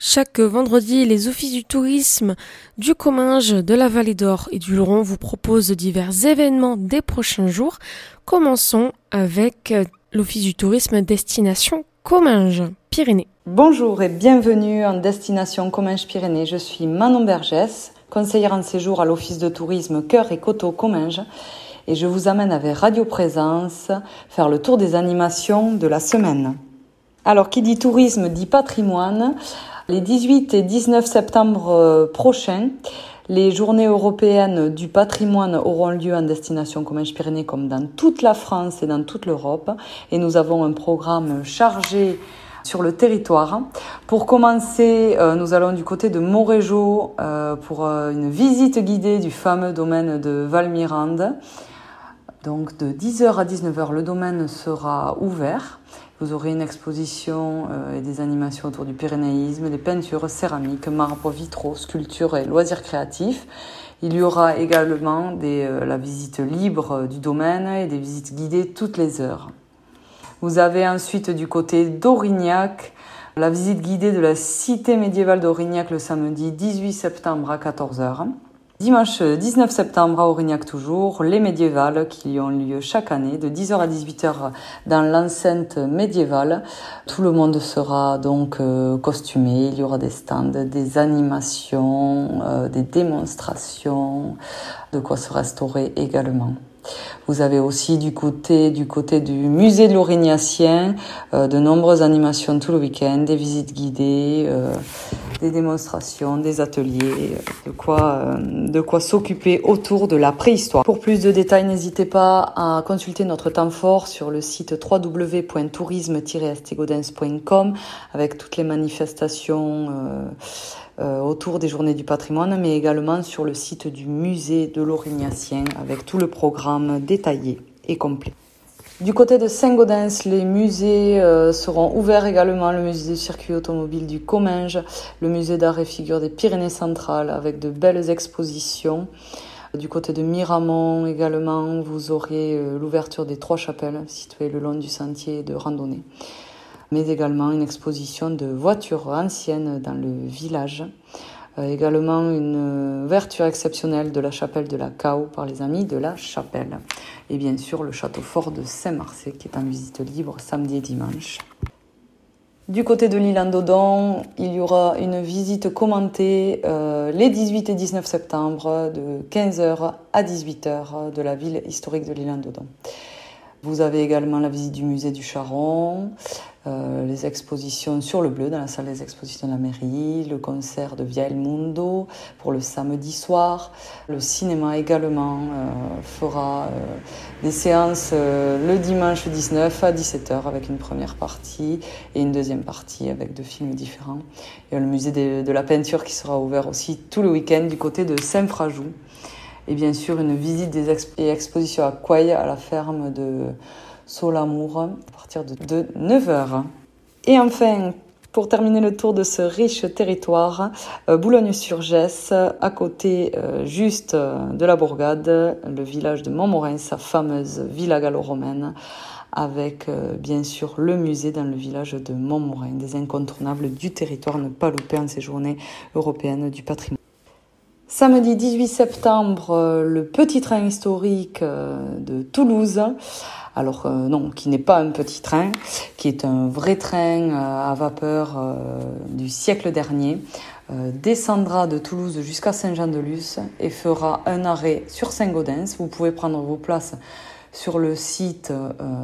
Chaque vendredi, les offices du tourisme du Comminges, de la Vallée d'Or et du Luron vous proposent divers événements des prochains jours. Commençons avec l'office du tourisme Destination Comminges, Pyrénées. Bonjour et bienvenue en Destination Comminges-Pyrénées. Je suis Manon Bergès, conseillère en séjour à l'office de tourisme Cœur et Coteaux Comminges et je vous amène avec Radio Présence faire le tour des animations de la semaine. Alors, qui dit tourisme dit patrimoine. Les 18 et 19 septembre prochains, les journées européennes du patrimoine auront lieu en Destination Comminges-Pyrénées comme dans toute la France et dans toute l'Europe. Et nous avons un programme chargé sur le territoire. Pour commencer, nous allons du côté de Montrégeau pour une visite guidée du fameux domaine de Valmirande. Donc de 10h à 19h, le domaine sera ouvert. Vous aurez une exposition et des animations autour du pyrénéisme, des peintures, céramiques, marbres, vitraux, sculptures et loisirs créatifs. Il y aura également la visite libre du domaine et des visites guidées toutes les heures. Vous avez ensuite du côté d'Aurignac la visite guidée de la cité médiévale d'Aurignac le samedi 18 septembre à 14h. Dimanche 19 septembre à Aurignac toujours, les médiévales qui ont lieu chaque année de 10h à 18h dans l'enceinte médiévale. Tout le monde sera donc costumé, il y aura des stands, des animations, des démonstrations, de quoi se restaurer également. Vous avez aussi du côté du musée de l'Aurignacien de nombreuses animations tout le week-end, des visites guidées, des démonstrations, des ateliers, de quoi s'occuper autour de la préhistoire. Pour plus de détails, n'hésitez pas à consulter notre temps fort sur le site www.tourisme-estegodens.com avec toutes les manifestations autour des journées du patrimoine, mais également sur le site du musée de l'Aurignacien avec tout le programme détaillé et complet. Du côté de Saint-Gaudens, les musées seront ouverts également, le musée du circuit automobile du Comminges, le musée d'art et figure des Pyrénées-Centrales avec de belles expositions. Du côté de Miramont également, vous aurez l'ouverture des 3 chapelles situées le long du sentier de randonnée, mais également une exposition de voitures anciennes dans le village. Également une ouverture exceptionnelle de la chapelle de la Cao par les amis de la chapelle. Et bien sûr le château fort de Saint-Marcet qui est en visite libre samedi et dimanche. Du côté de l'île en Dodon, il y aura une visite commentée les 18 et 19 septembre de 15h à 18h de la ville historique de l'île en Dodon. Vous avez également la visite du musée du Charron, les expositions sur le bleu dans la salle des expositions de la mairie, le concert de Via El Mundo pour le samedi soir. Le cinéma également fera des séances le dimanche 19 à 17h avec une première partie et une deuxième partie avec 2 films différents. Il y a le musée de la peinture qui sera ouvert aussi tout le week-end du côté de Saint-Frajou. Et bien sûr, une visite et exposition à Couaille, à la ferme de Solamour, à partir de 9h. Et enfin, pour terminer le tour de ce riche territoire, Boulogne-sur-Gesse, à côté juste de la bourgade, le village de Montmorin, sa fameuse villa gallo-romaine, avec bien sûr le musée dans le village de Montmorin, des incontournables du territoire, ne pas louper en ces journées européennes du patrimoine. Samedi 18 septembre, le petit train historique de Toulouse, alors non, qui n'est pas un petit train, qui est un vrai train à vapeur du siècle dernier, descendra de Toulouse jusqu'à Saint-Jean-de-Luz et fera un arrêt sur Saint-Gaudens. Vous pouvez prendre vos places sur le site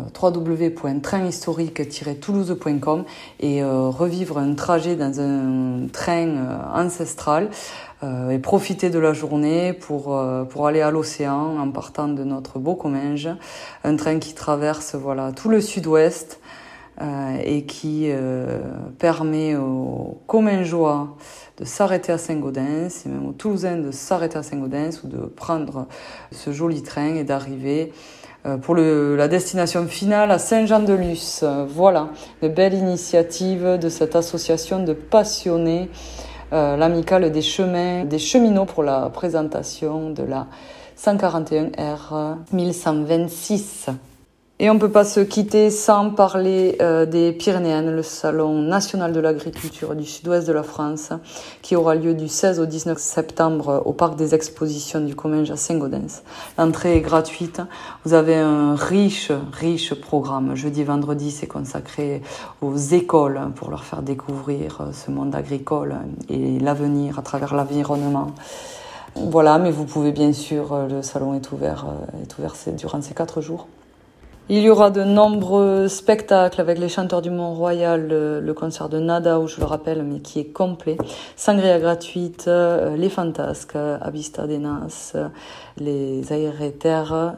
www.trainhistorique-toulouse.com et revivre un trajet dans un train ancestral et profiter de la journée pour aller à l'océan en partant de notre beau Comminges. Un train qui traverse tout le sud-ouest et qui permet aux Commingeois de s'arrêter à Saint-Gaudens et même aux Toulousains de s'arrêter à Saint-Gaudens ou de prendre ce joli train et d'arriver pour la destination finale à Saint-Jean-de-Luz. Voilà, de belles initiatives de cette association de passionnés, l'amicale des cheminots pour la présentation de la 141R 1126. Et on ne peut pas se quitter sans parler des Pyrénéennes, le salon national de l'agriculture du sud-ouest de la France, qui aura lieu du 16 au 19 septembre au parc des expositions du Comminges à Saint-Gaudens. L'entrée est gratuite. Vous avez un riche programme. Jeudi, vendredi, c'est consacré aux écoles pour leur faire découvrir ce monde agricole et l'avenir à travers l'environnement. Voilà, mais vous pouvez bien sûr, le salon est ouvert durant ces 4 jours. Il y aura de nombreux spectacles avec les chanteurs du Mont-Royal, le concert de Nada, où je le rappelle, mais qui est complet. Sangria gratuite, les Fantasques, Avista Denas, les Aérétères,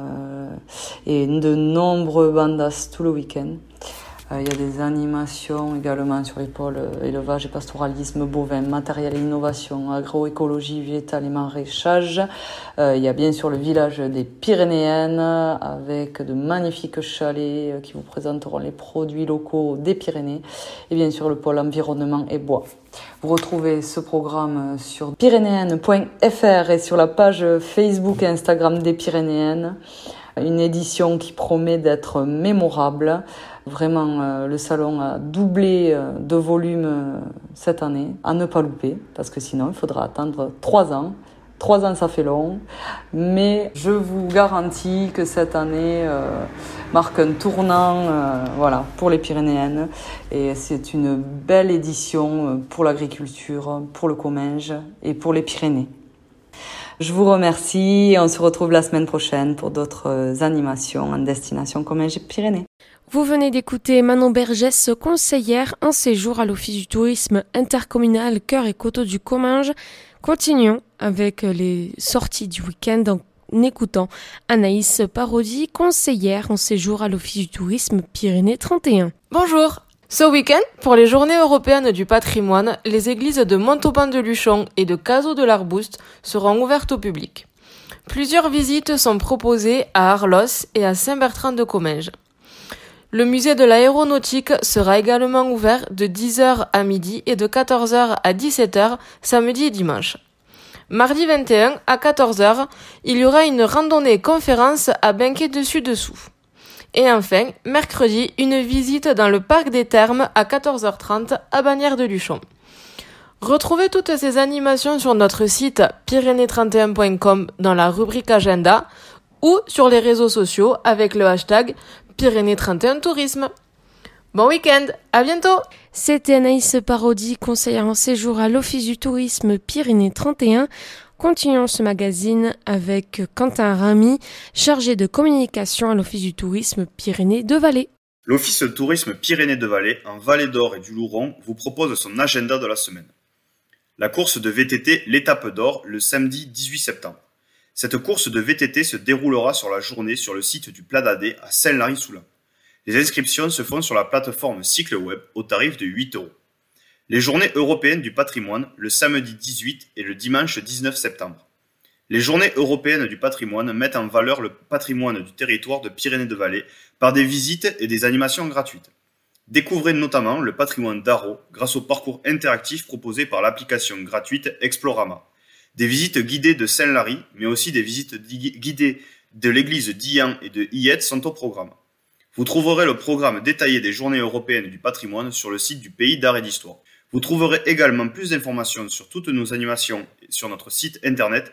et de nombreux bandas tout le week-end. Il y a des animations également sur les pôles élevage et pastoralisme bovin, matériel et innovation, agroécologie, végétale et maraîchage. Il y a bien sûr le village des Pyrénéennes avec de magnifiques chalets qui vous présenteront les produits locaux des Pyrénées. Et bien sûr le pôle environnement et bois. Vous retrouvez ce programme sur pyrénéennes.fr et sur la page Facebook et Instagram des Pyrénéennes. Une édition qui promet d'être mémorable. Vraiment, le salon a doublé de volume cette année, à ne pas louper, parce que sinon il faudra attendre 3 ans. 3 ans, ça fait long, mais je vous garantis que cette année marque un tournant pour les Pyrénéennes. Et c'est une belle édition pour l'agriculture, pour le Comminges et pour les Pyrénées. Je vous remercie et on se retrouve la semaine prochaine pour d'autres animations en destination Comminges et Pyrénées. Vous venez d'écouter Manon Bergès, conseillère en séjour à l'Office du tourisme intercommunal Cœur et Coteaux du Comminges. Continuons avec les sorties du week-end en écoutant Anaïs Parodi, conseillère en séjour à l'Office du tourisme Pyrénées 31. Bonjour. Ce week-end, pour les Journées européennes du patrimoine, les églises de Montauban-de-Luchon et de Cazaux de l'Arbouste seront ouvertes au public. Plusieurs visites sont proposées à Arlos et à Saint-Bertrand-de-Comminges. Le musée de l'aéronautique sera également ouvert de 10h à midi et de 14h à 17h samedi et dimanche. Mardi 21 à 14h, il y aura une randonnée conférence à Benquet dessus-dessous. Et enfin, mercredi, une visite dans le parc des Thermes à 14h30 à Bagnères-de-Luchon. Retrouvez toutes ces animations sur notre site pyrénées31.com dans la rubrique agenda ou sur les réseaux sociaux avec le hashtag Pyrénées31 Tourisme. Bon week-end, à bientôt! C'était Anaïs Parodi, conseillère en séjour à l'Office du tourisme Pyrénées 31. Continuons ce magazine avec Quentin Ramy, chargé de communication à l'Office du tourisme Pyrénées-de-Vallée. L'Office de tourisme Pyrénées-de-Vallée, en Vallée d'Or et du Louron, vous propose son agenda de la semaine. La course de VTT L'Étape d'Or, le samedi 18 septembre. Cette course de VTT se déroulera sur la journée sur le site du Plat d'Adé à Saint-Lary-Soulan. Les inscriptions se font sur la plateforme CycleWeb au tarif de 8 €. Les Journées européennes du patrimoine, le samedi 18 et le dimanche 19 septembre. Les Journées européennes du patrimoine mettent en valeur le patrimoine du territoire de Pyrénées-de-Vallée par des visites et des animations gratuites. Découvrez notamment le patrimoine d'Arreau grâce au parcours interactif proposé par l'application gratuite Explorama. Des visites guidées de Saint-Lary, mais aussi des visites guidées de l'église d'Ian et de Hyette sont au programme. Vous trouverez le programme détaillé des Journées européennes du patrimoine sur le site du Pays d'Art et d'Histoire. Vous trouverez également plus d'informations sur toutes nos animations sur notre site internet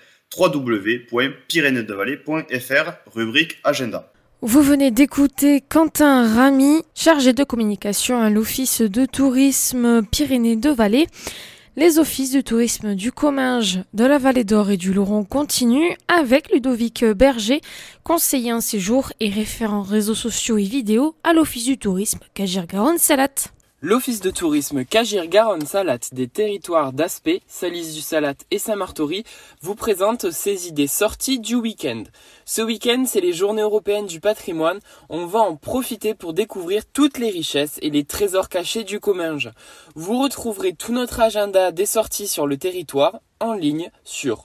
www.pyrénéesdevallée.fr, rubrique Agenda. Vous venez d'écouter Quentin Ramy, chargé de communication à l'Office de tourisme Pyrénées-de-Vallée. Les offices de tourisme du Comminges, de la Vallée d'Or et du Louron continuent avec Ludovic Berger, conseiller en séjour et référent réseaux sociaux et vidéos à l'Office du tourisme Cagir-Garonne-Salat. L'Office de tourisme Cagir-Garonne-Salat des territoires d'Aspet, Salis-du-Salat et Saint-Martory vous présente ses idées sorties du week-end. Ce week-end, c'est les Journées européennes du patrimoine. On va en profiter pour découvrir toutes les richesses et les trésors cachés du Comminges. Vous retrouverez tout notre agenda des sorties sur le territoire en ligne sur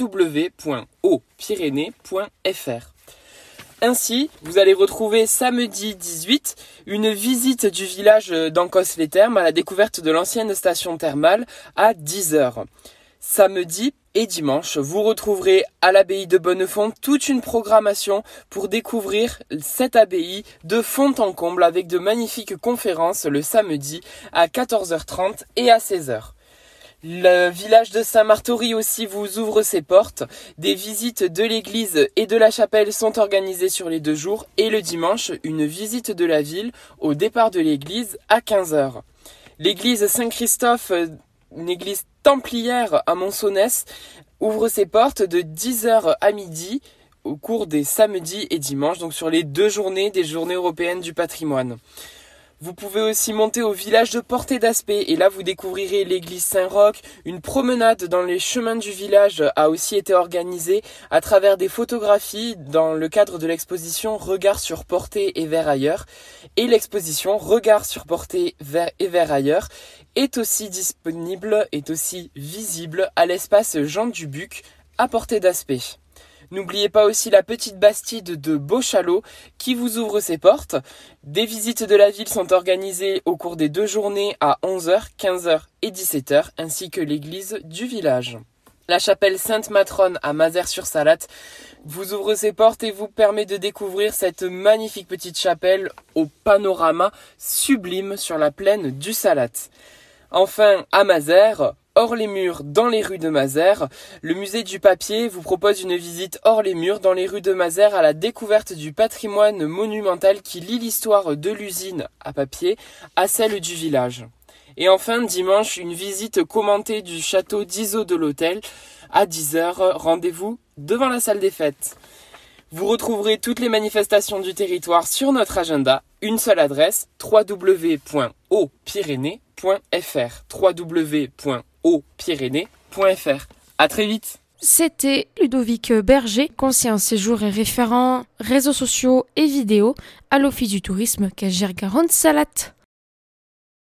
www.opyrénées.fr. Ainsi, vous allez retrouver samedi 18 une visite du village d'Ancos-les-Thermes à la découverte de l'ancienne station thermale à 10h. Samedi et dimanche, vous retrouverez à l'abbaye de Bonnefond toute une programmation pour découvrir cette abbaye de fond en comble avec de magnifiques conférences le samedi à 14h30 et à 16h. Le village de Saint-Martory aussi vous ouvre ses portes. Des visites de l'église et de la chapelle sont organisées sur les 2 jours et le dimanche, une visite de la ville au départ de l'église à 15h. L'église Saint-Christophe, une église templière à Monsonnès, ouvre ses portes de 10h à midi au cours des samedis et dimanches, donc sur les 2 journées des Journées européennes du patrimoine. Vous pouvez aussi monter au village de Portée d'Aspet et là vous découvrirez l'église Saint-Roch. Une promenade dans les chemins du village a aussi été organisée à travers des photographies dans le cadre de l'exposition Regard sur Portée et vers ailleurs. Et l'exposition Regard sur Portée et vers ailleurs est aussi disponible, est aussi visible à l'espace Jean Dubuc à Portée d'Aspet. N'oubliez pas aussi la petite bastide de Beauchalot qui vous ouvre ses portes. Des visites de la ville sont organisées au cours des 2 journées à 11h, 15h et 17h, ainsi que l'église du village. La chapelle Sainte-Matrone à Mazères-sur-Salatte vous ouvre ses portes et vous permet de découvrir cette magnifique petite chapelle au panorama sublime sur la plaine du Salatte. Enfin, à Mazères, hors les murs, dans les rues de Mazères, le musée du papier vous propose une visite hors les murs dans les rues de Mazères à la découverte du patrimoine monumental qui lie l'histoire de l'usine à papier à celle du village. Et enfin, dimanche, une visite commentée du château d'Iseau de l'Hôtel à 10h. Rendez-vous devant la salle des fêtes. Vous retrouverez toutes les manifestations du territoire sur notre agenda. Une seule adresse, www.hautpyrénées.fr www.hautpyrénées.fr. À très vite. C'était Ludovic Berger, conseiller en séjour et référent réseaux sociaux et vidéos à l'Office du tourisme Cagières-Garonne-Salatte.